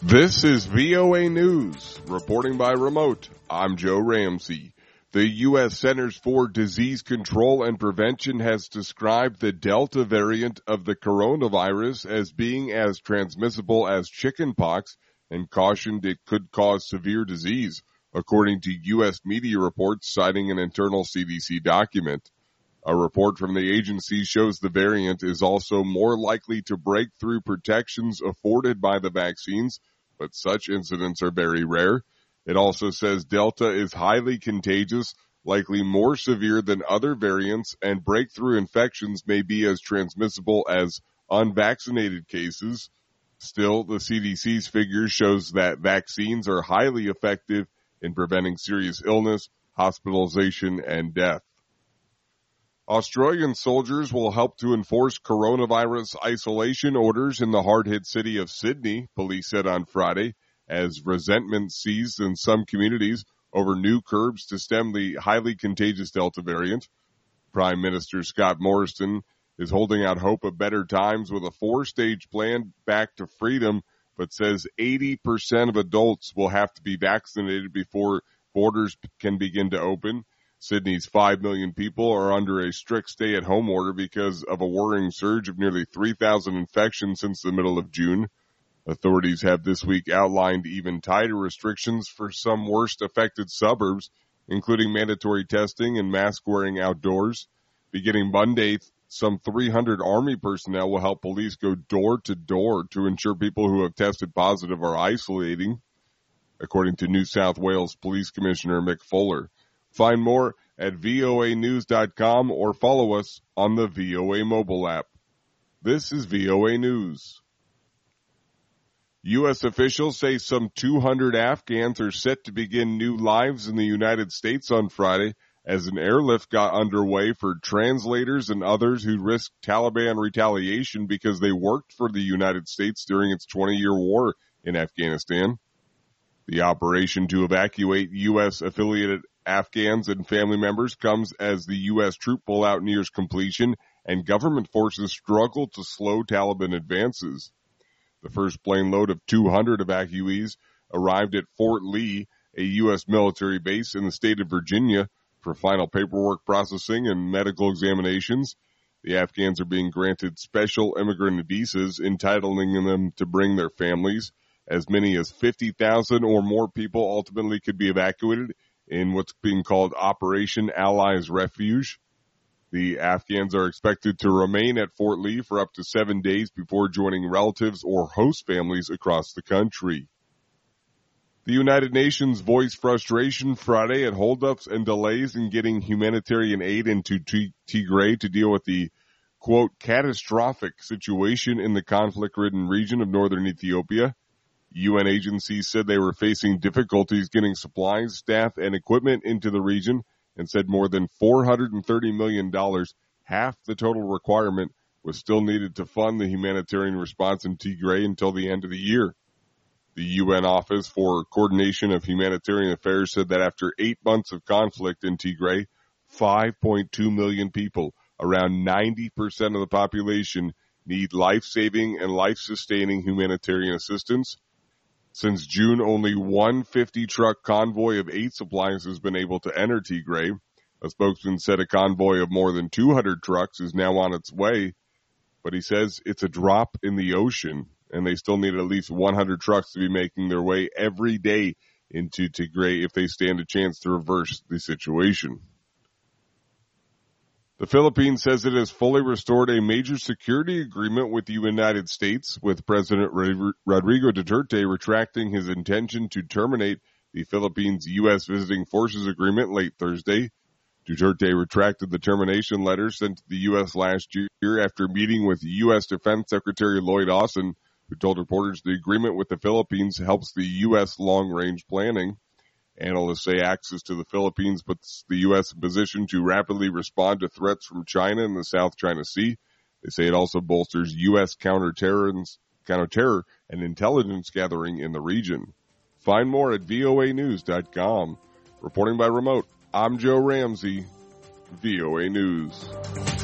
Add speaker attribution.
Speaker 1: This is VOA News, reporting by remote. I'm Joe Ramsey. The U.S. Centers for Disease Control and Prevention has described the Delta variant of the coronavirus as being as transmissible as chickenpox and cautioned it could cause severe disease, according to U.S. media reports citing an internal CDC document. A report from the agency shows the variant is also more likely to break through protections afforded by the vaccines, but such incidents are very rare. It also says Delta is highly contagious, likely more severe than other variants, and breakthrough infections may be as transmissible as unvaccinated cases. Still, the CDC's figures shows that vaccines are highly effective in preventing serious illness, hospitalization, and death. Australian soldiers will help to enforce coronavirus isolation orders in the hard-hit city of Sydney, police said on Friday, as resentment seized in some communities over new curbs to stem the highly contagious Delta variant. Prime Minister Scott Morrison is holding out hope of better times with a 4-stage plan back to freedom, but says 80% of adults will have to be vaccinated before borders can begin to open. Sydney's 5 million people are under a strict stay-at-home order because of a worrying surge of nearly 3,000 infections since the middle of June. Authorities have this week outlined even tighter restrictions for some worst affected suburbs, including mandatory testing and mask wearing outdoors. Beginning Monday, some 300 Army personnel will help police go door to door to ensure people who have tested positive are isolating, according to New South Wales Police Commissioner Mick Fuller. Find more at voanews.com or follow us on the VOA mobile app. This is VOA News. U.S. officials say some 200 Afghans are set to begin new lives in the United States on Friday as an airlift got underway for translators and others who risked Taliban retaliation because they worked for the United States during its 20-year war in Afghanistan. The operation to evacuate U.S.-affiliated Afghans and family members comes as the U.S. troop pullout nears completion and government forces struggle to slow Taliban advances. The first plane load of 200 evacuees arrived at Fort Lee, a U.S. military base in the state of Virginia, for final paperwork processing and medical examinations. The Afghans are being granted special immigrant visas, entitling them to bring their families. As many as 50,000 or more people ultimately could be evacuated in what's being called Operation Allies Refuge. The Afghans are expected to remain at Fort Lee for up to 7 days before joining relatives or host families across the country. The United Nations voiced frustration Friday at holdups and delays in getting humanitarian aid into Tigray to deal with the, quote, catastrophic situation in the conflict-ridden region of northern Ethiopia. UN agencies said they were facing difficulties getting supplies, staff, and equipment into the region and said more than $430 million, half the total requirement, was still needed to fund the humanitarian response in Tigray until the end of the year. The UN Office for Coordination of Humanitarian Affairs said that after 8 months of conflict in Tigray, 5.2 million people, around 90% of the population, need life-saving and life-sustaining humanitarian assistance. Since June, only one 50-truck convoy of aid supplies has been able to enter Tigray. A spokesman said a convoy of more than 200 trucks is now on its way, but he says it's a drop in the ocean, and they still need at least 100 trucks to be making their way every day into Tigray if they stand a chance to reverse the situation. The Philippines says it has fully restored a major security agreement with the United States, with President Rodrigo Duterte retracting his intention to terminate the Philippines' U.S. Visiting Forces Agreement late Thursday. Duterte retracted the termination letter sent to the U.S. last year after meeting with U.S. Defense Secretary Lloyd Austin, who told reporters the agreement with the Philippines helps the U.S. long-range planning. Analysts say access to the Philippines puts the U.S. in position to rapidly respond to threats from China in the South China Sea. They say it also bolsters U.S. counterterror and intelligence gathering in the region. Find more at voanews.com. Reporting by remote, I'm Joe Ramsey, VOA News.